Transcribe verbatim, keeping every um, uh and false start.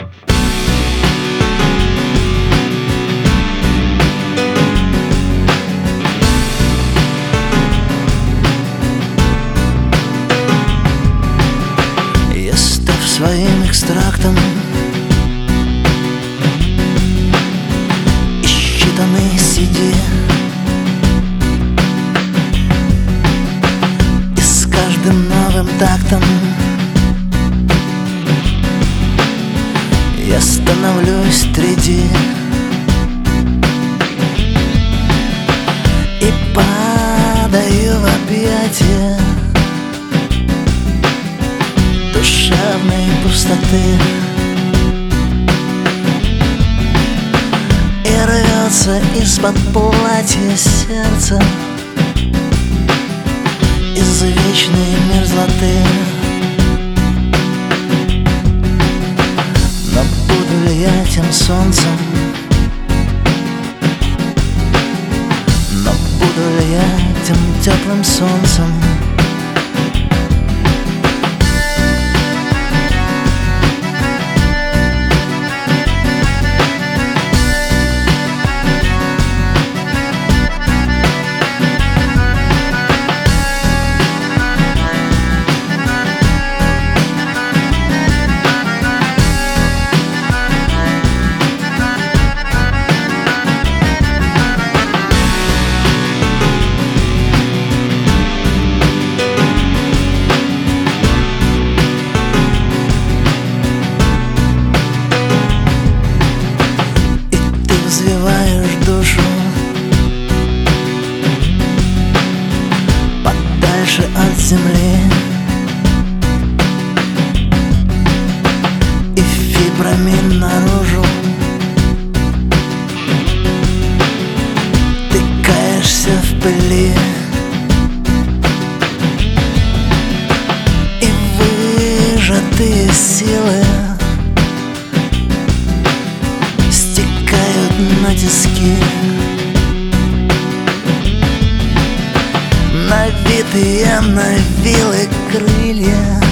Я, став своим экстрактом и считанный си ди, и с каждым новым тактом я становлюсь три ди и падаю в объятия душевной пустоты, и рвется из-под платья сердце из вечной мерзлоты. Но буду ли я тем солнцем? Но буду ли я тем теплым солнцем? Взвиваешь душу подальше от земли, и фибрами наружу ты каешься в пыли, и выжатые силы на тиски, навитые на вилы крылья.